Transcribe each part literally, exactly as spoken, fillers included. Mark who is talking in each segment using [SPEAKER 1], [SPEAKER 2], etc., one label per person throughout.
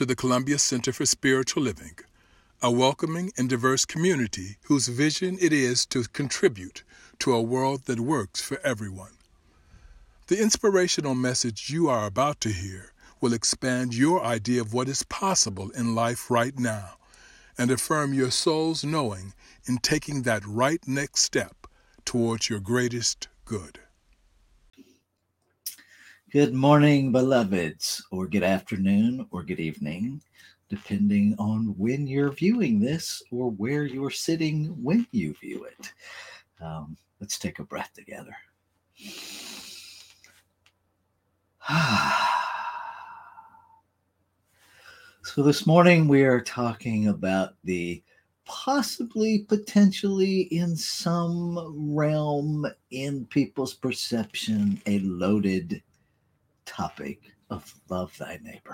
[SPEAKER 1] to the Columbia Center for Spiritual Living, a welcoming and diverse community whose vision it is to contribute to a world that works for everyone. The inspirational message you are about to hear will expand your idea of what is possible in life right now and affirm your soul's knowing in taking that right next step towards your greatest good.
[SPEAKER 2] Good morning, beloveds, or good afternoon, or good evening, depending on when you're viewing this or where you're sitting when you view it. Um, let's take a breath together. So this morning we are talking about the possibly, potentially, in some realm, in people's perception, a loaded topic of love thy neighbor.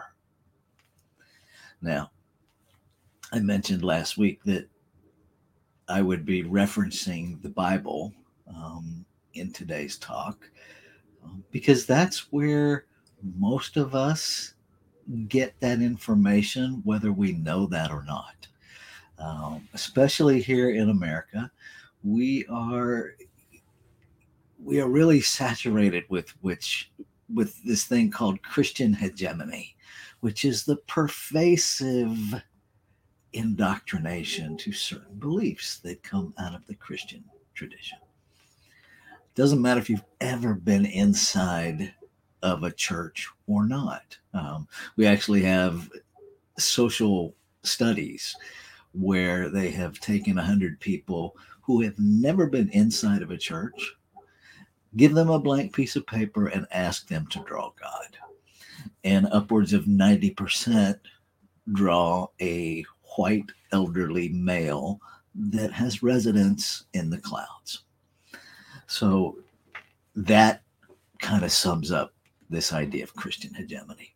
[SPEAKER 2] Now, I mentioned last week that I would be referencing the Bible um, in today's talk um, because that's where most of us get that information, whether we know that or not. Um, especially here in America, we are we are really saturated with which with this thing called Christian hegemony, which is the pervasive indoctrination to certain beliefs that come out of the Christian tradition. It doesn't matter if you've ever been inside of a church or not. Um, we actually have social studies where they have taken one hundred people who have never been inside of a church, give them a blank piece of paper, and ask them to draw God. And upwards of ninety percent draw a white elderly male that has residence in the clouds. So that kind of sums up this idea of Christian hegemony.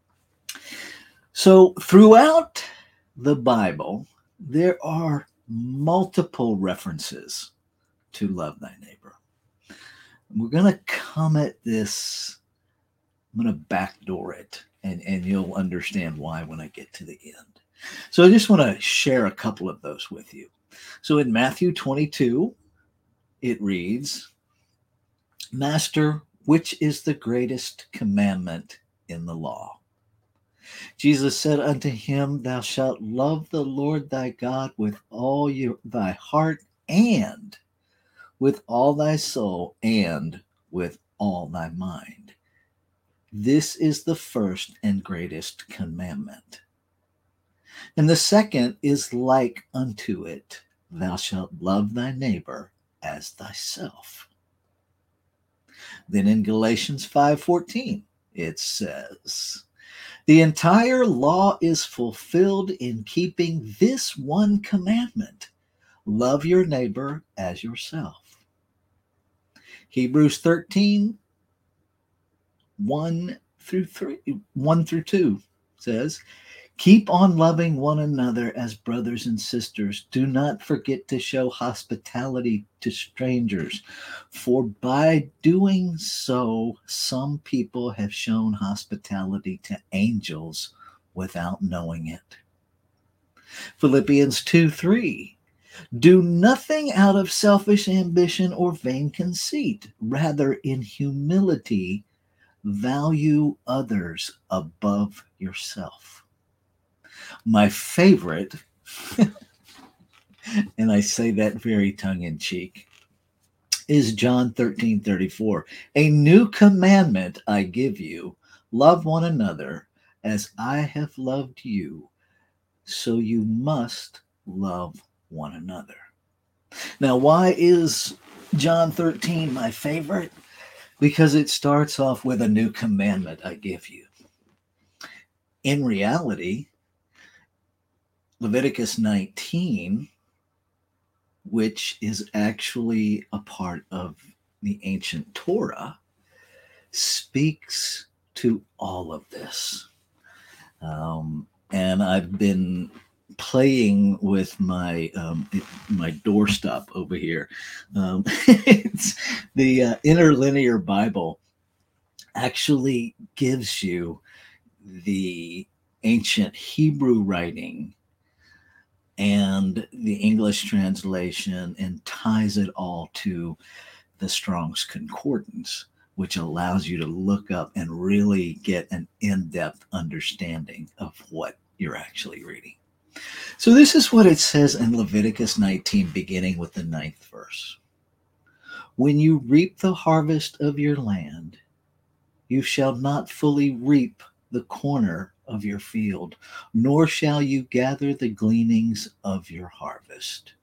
[SPEAKER 2] So throughout the Bible, there are multiple references to love thy neighbor. We're going to come at this, I'm going to backdoor it, and, and you'll understand why when I get to the end. So I just want to share a couple of those with you. So in Matthew twenty-two, it reads, Master, which is the greatest commandment in the law? Jesus said unto him, Thou shalt love the Lord thy God with all your, thy heart and with all thy soul and with all thy mind. This is the first and greatest commandment. And the second is like unto it, Thou shalt love thy neighbor as thyself. Then in Galatians five fourteen, it says, The entire law is fulfilled in keeping this one commandment, love your neighbor as yourself. Hebrews thirteen, one through three, one through two says, Keep on loving one another as brothers and sisters. Do not forget to show hospitality to strangers, for by doing so, some people have shown hospitality to angels without knowing it. Philippians two three. Do nothing out of selfish ambition or vain conceit. Rather, in humility, value others above yourself. My favorite, and I say that very tongue-in-cheek, is John thirteen thirty-four. A new commandment I give you, love one another as I have loved you, so you must love one another. Now, why is John thirteen my favorite? Because it starts off with a new commandment I give you. In reality, Leviticus nineteen, which is actually a part of the ancient Torah, speaks to all of this. Um, and I've been playing with my um, my doorstop over here. Um, it's the uh, Interlinear Bible actually gives you the ancient Hebrew writing and the English translation and ties it all to the Strong's Concordance, which allows you to look up and really get an in-depth understanding of what you're actually reading. So this is what it says in Leviticus nineteen, beginning with the ninth verse. When you reap the harvest of your land, you shall not fully reap the corner of your field, nor shall you gather the gleanings of your harvest.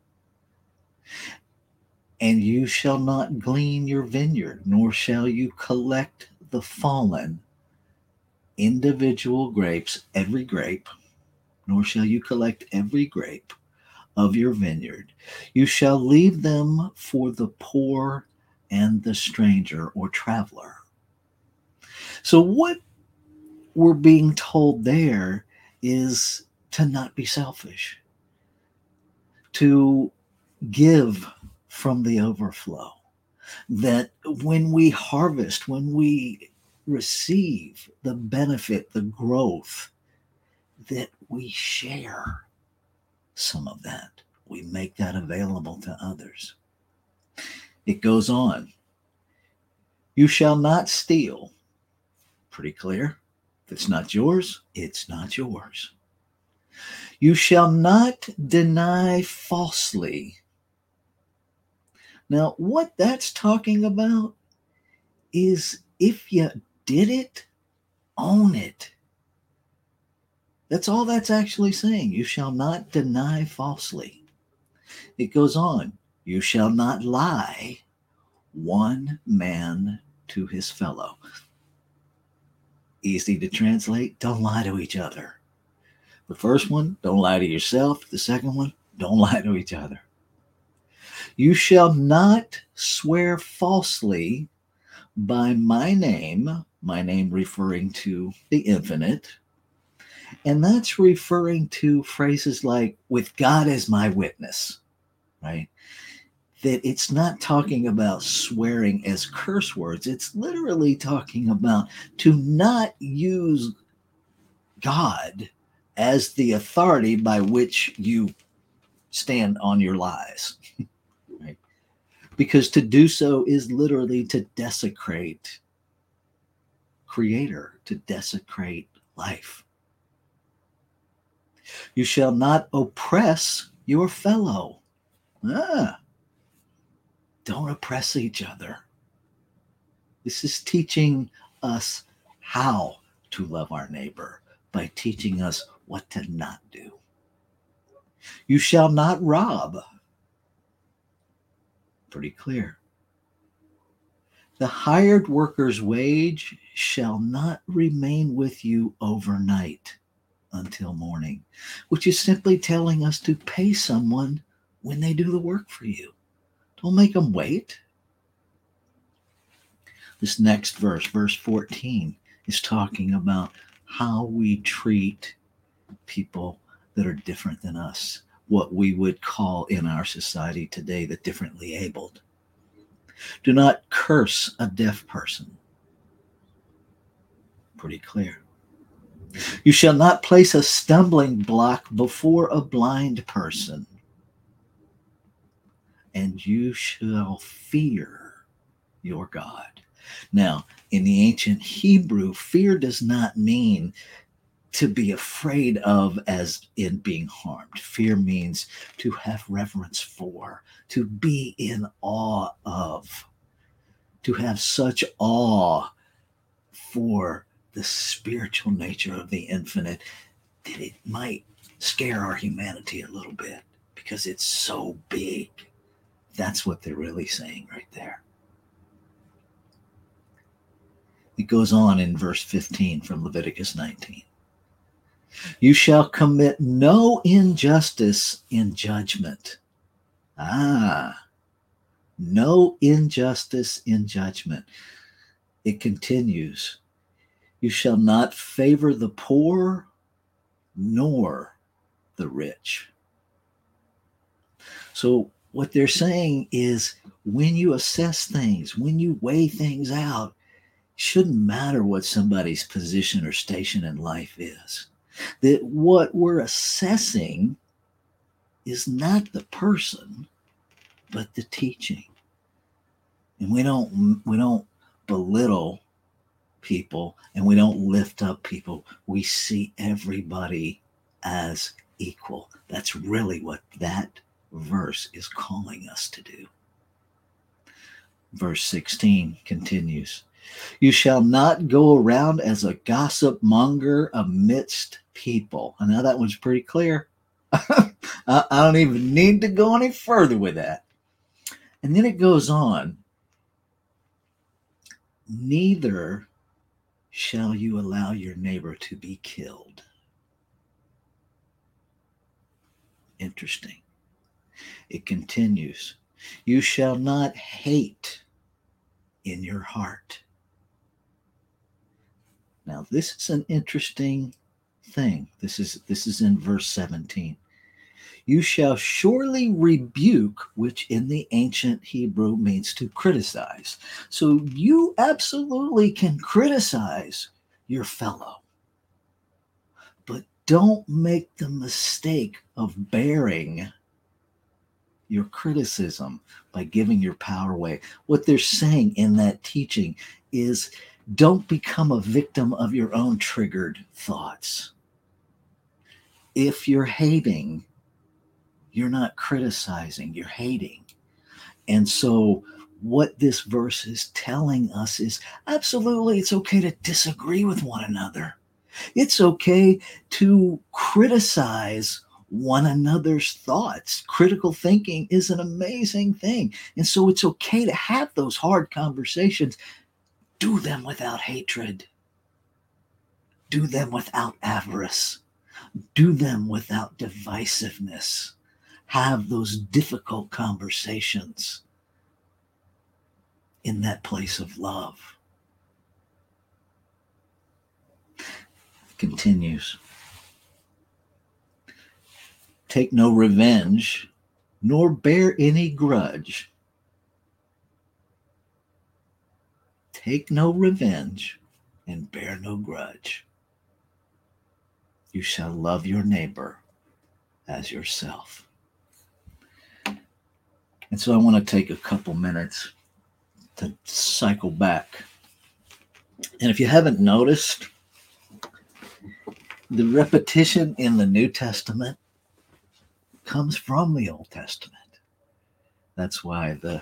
[SPEAKER 2] And you shall not glean your vineyard, nor shall you collect the fallen individual grapes, every grape, nor shall you collect every grape of your vineyard. You shall leave them for the poor and the stranger or traveler. So what we're being told there is to not be selfish, to give from the overflow. That when we harvest, when we receive the benefit, the growth, that we share some of that. We make that available to others. It goes on. You shall not steal. Pretty clear. If it's not yours, it's not yours. You shall not deny falsely. Now, what that's talking about is if you did it, own it. That's all that's actually saying. You shall not deny falsely. It goes on. You shall not lie, one man to his fellow. Easy to translate. Don't lie to each other. The first one, don't lie to yourself. The second one, don't lie to each other. You shall not swear falsely by my name, my name referring to the infinite. And that's referring to phrases like, with God as my witness, right? That it's not talking about swearing as curse words. It's literally talking about to not use God as the authority by which you stand on your lies. Right? Because to do so is literally to desecrate Creator, to desecrate life. You shall not oppress your fellow. Ah, don't oppress each other. This is teaching us how to love our neighbor by teaching us what to not do. You shall not rob. Pretty clear. The hired worker's wage shall not remain with you overnight until morning, which is simply telling us to pay someone when they do the work for you. Don't make them wait. This next verse, verse fourteen, is talking about how we treat people that are different than us, what we would call in our society today the differently abled. Do not curse a deaf person. Pretty clear. You shall not place a stumbling block before a blind person. And you shall fear your God. Now, in the ancient Hebrew, fear does not mean to be afraid of as in being harmed. Fear means to have reverence for, to be in awe of, to have such awe for the spiritual nature of the infinite that it might scare our humanity a little bit because it's so big. That's what they're really saying right there. It goes on in verse fifteen from Leviticus nineteen. You shall commit no injustice in judgment. Ah, no injustice in judgment. It continues. You shall not favor the poor nor the rich. So what they're saying is when you assess things, when you weigh things out, it shouldn't matter what somebody's position or station in life is. That what we're assessing is not the person, but the teaching. And we don't we don't belittle people, and we don't lift up people. We see everybody as equal. That's really what that verse is calling us to do. Verse sixteen continues, you shall not go around as a gossip monger amidst people. And now that one's pretty clear. I don't even need to go any further with that. And then it goes on, neither shall you allow your neighbor to be killed. Interesting. It continues, you shall not hate in your heart. Now, this is an interesting thing. This is this is in verse seventeen. You shall surely rebuke, which in the ancient Hebrew means to criticize. So you absolutely can criticize your fellow, but don't make the mistake of bearing your criticism by giving your power away. What they're saying in that teaching is don't become a victim of your own triggered thoughts. If you're hating, you're not criticizing, you're hating. And so what this verse is telling us is absolutely it's okay to disagree with one another. It's okay to criticize one another's thoughts. Critical thinking is an amazing thing. And so it's okay to have those hard conversations. Do them without hatred. Do them without avarice. Do them without divisiveness. Have those difficult conversations in that place of love. Continues. Take no revenge, nor bear any grudge. Take no revenge and bear no grudge. You shall love your neighbor as yourself. And so I want to take a couple minutes to cycle back. And if you haven't noticed, the repetition in the New Testament comes from the Old Testament. That's why the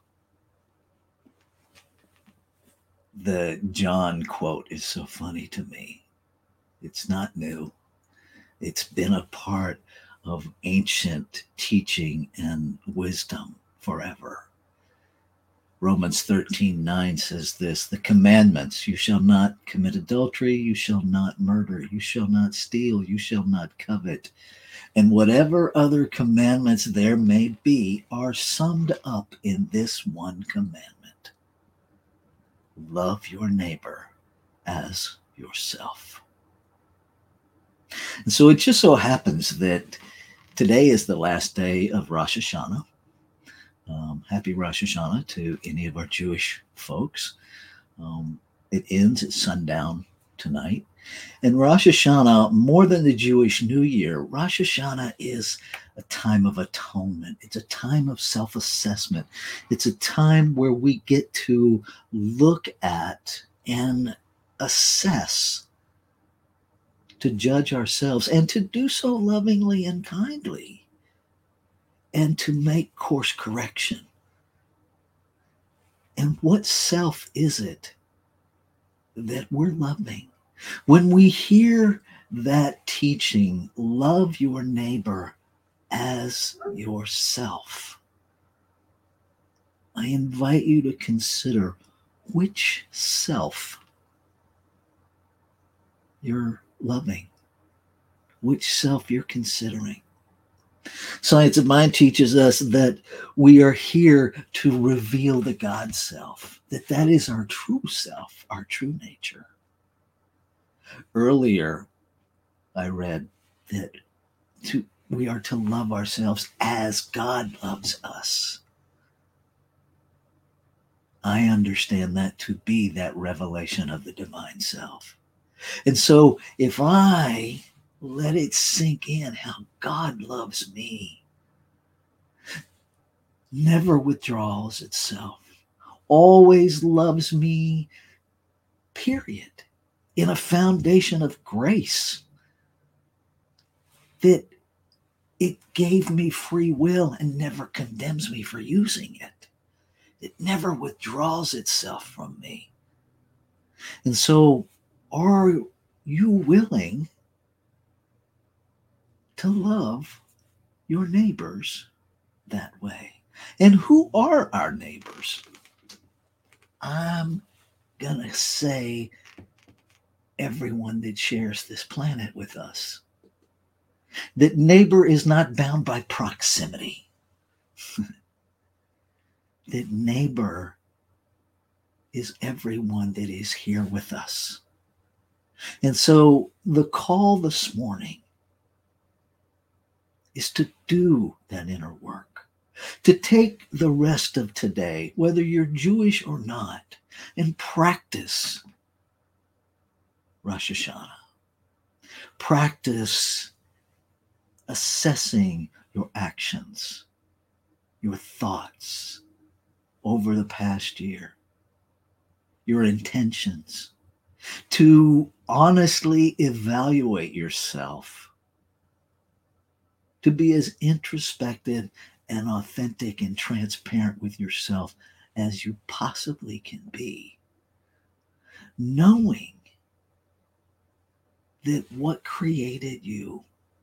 [SPEAKER 2] the John quote is so funny to me. It's not new. It's been a part of ancient teaching and wisdom forever. Romans thirteen nine says this, the commandments, you shall not commit adultery, you shall not murder, you shall not steal, you shall not covet. And whatever other commandments there may be are summed up in this one commandment. Love your neighbor as yourself. And so it just so happens that today is the last day of Rosh Hashanah. Um, happy Rosh Hashanah to any of our Jewish folks. Um, it ends at sundown tonight. And Rosh Hashanah, more than the Jewish New Year, Rosh Hashanah is a time of atonement. It's a time of self-assessment. It's a time where we get to look at and assess, to judge ourselves, and to do so lovingly and kindly, and to make course correction. And what self is it that we're loving? When we hear that teaching, love your neighbor as yourself, I invite you to consider which self you're loving, which self you're considering. Science of Mind teaches us that we are here to reveal the God self, that that is our true self, our true nature. Earlier, I read that to, we are to love ourselves as God loves us. I understand that to be that revelation of the divine self. And so if I Let it sink in how God loves me. Never withdraws itself. Always loves me, period. In a foundation of grace. That it gave me free will and never condemns me for using it. It never withdraws itself from me. And so, are you willing to love your neighbors that way? And who are our neighbors? I'm going to say everyone that shares this planet with us. That neighbor is not bound by proximity. That neighbor is everyone that is here with us. And so the call this morning is to do that inner work, to take the rest of today, whether you're Jewish or not, and practice Rosh Hashanah. Practice assessing your actions, your thoughts over the past year, your intentions, to honestly evaluate yourself, to be as introspective and authentic and transparent with yourself as you possibly can be, knowing that what created you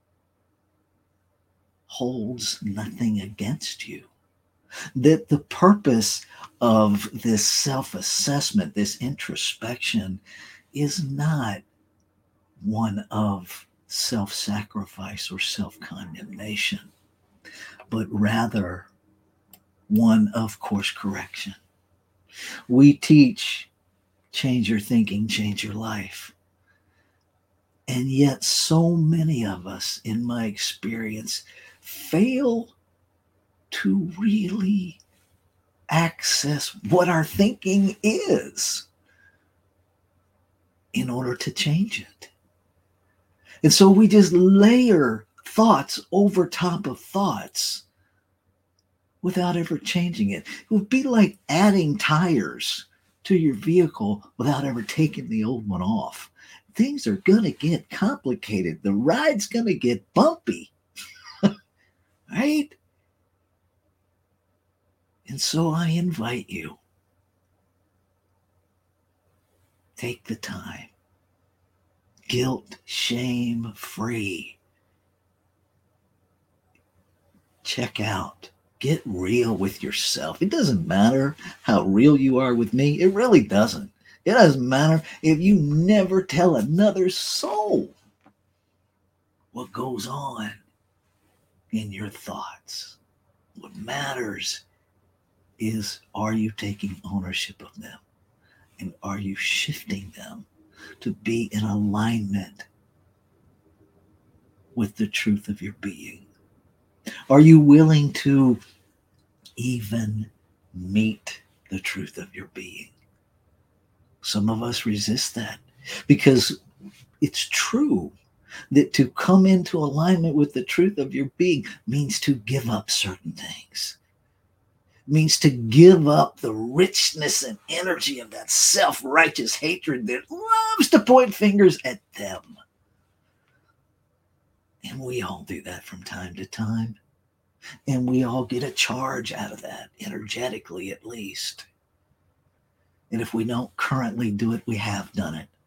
[SPEAKER 2] holds nothing against you. That the purpose of this self-assessment, this introspection, is not one of self-sacrifice or self-condemnation, but rather one of course correction. We teach change your thinking, change your life. And yet so many of us, in my experience, fail to really access what our thinking is in order to change it. And so we just layer thoughts over top of thoughts without ever changing it. It would be like adding tires to your vehicle without ever taking the old one off. Things are going to get complicated. The ride's going to get bumpy, right? And so I invite you, take the time, guilt, shame free. Check out, get real with yourself. It doesn't matter how real you are with me. It really doesn't. It doesn't matter if you never tell another soul what goes on in your thoughts. What matters is, are you taking ownership of them? And are you shifting them to be in alignment with the truth of your being? Are you willing to even meet the truth of your being? Some of us resist that because it's true that to come into alignment with the truth of your being means to give up certain things. Means to give up the richness and energy of that self-righteous hatred that loves to point fingers at them. And we all do that from time to time. And we all get a charge out of that, energetically at least. And if we don't currently do it, we have done it.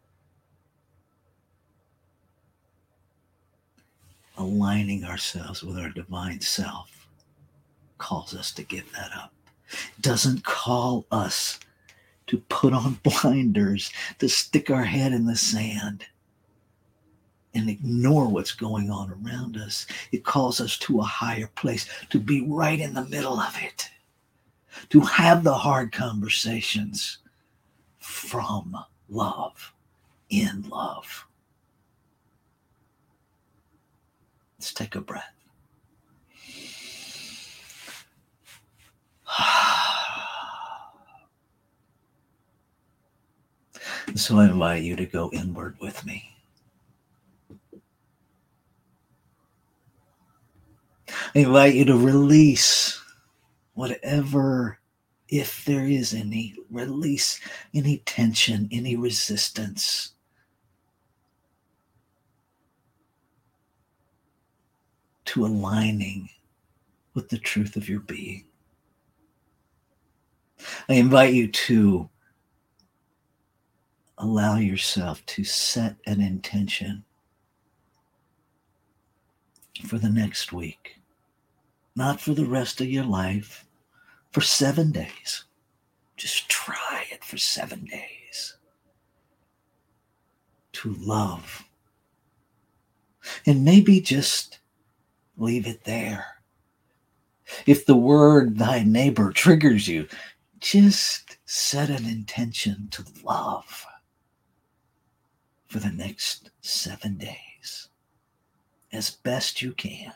[SPEAKER 2] Aligning ourselves with our divine self calls us to give that up. It doesn't call us to put on blinders, to stick our head in the sand and ignore what's going on around us. It calls us to a higher place, to be right in the middle of it, to have the hard conversations from love, in love. Let's take a breath. So I invite you to go inward with me. I invite you to release whatever, if there is any, release any tension, any resistance. To aligning with the truth of your being. I invite you to allow yourself to set an intention for the next week, not for the rest of your life, for seven days. Just try it for seven days. To love. And maybe just leave it there. If the word thy neighbor triggers you, just set an intention to love for the next seven days as best you can.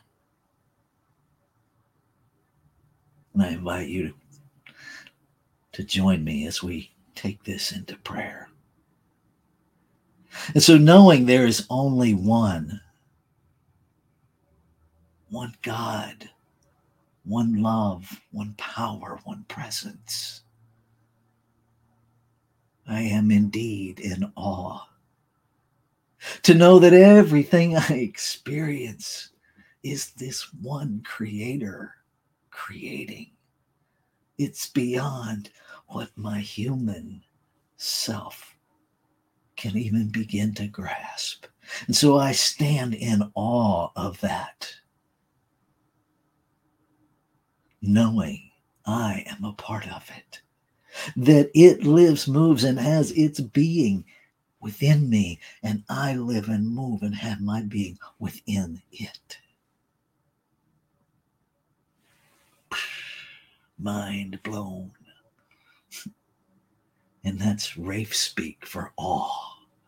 [SPEAKER 2] And I invite you to join me as we take this into prayer. And so, knowing there is only one, one God, one love, one power, one presence, I am indeed in awe to know that everything I experience is this one creator creating. It's beyond what my human self can even begin to grasp. And so I stand in awe of that, knowing I am a part of it, that it lives, moves, and has its being within me, and I live and move and have my being within it. Mind blown. And that's Rafe speak for awe.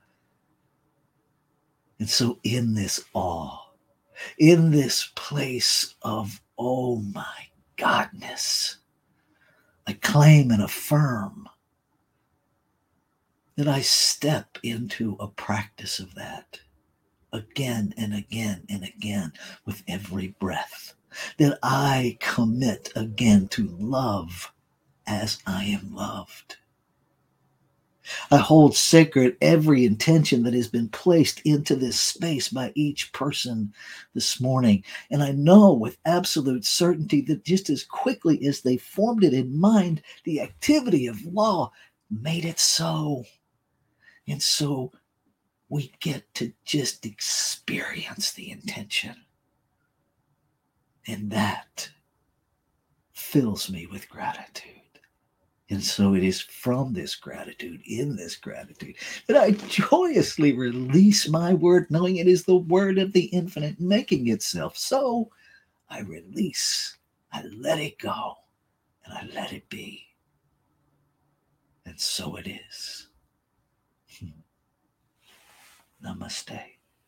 [SPEAKER 2] And so in this awe, in this place of, oh my godness, I claim and affirm that I step into a practice of that again and again and again with every breath, that I commit again to love as I am loved. I hold sacred every intention that has been placed into this space by each person this morning. And I know with absolute certainty that just as quickly as they formed it in mind, the activity of law made it so. And so we get to just experience the intention. And that fills me with gratitude. And so it is from this gratitude, in this gratitude, that I joyously release my word, knowing it is the word of the infinite making itself. So I release, I let it go, and I let it be. And so it is. Namaste.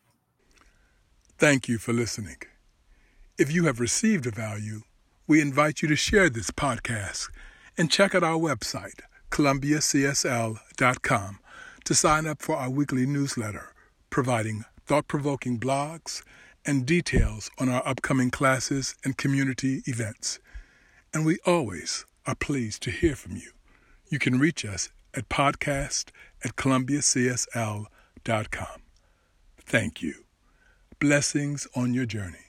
[SPEAKER 1] Thank you for listening. If you have received a value, we invite you to share this podcast and check out our website, columbia c s l dot com, to sign up for our weekly newsletter, providing thought-provoking blogs and details on our upcoming classes and community events. And we always are pleased to hear from you. You can reach us at podcast at columbia c s l dot com. Thank you. Blessings on your journey.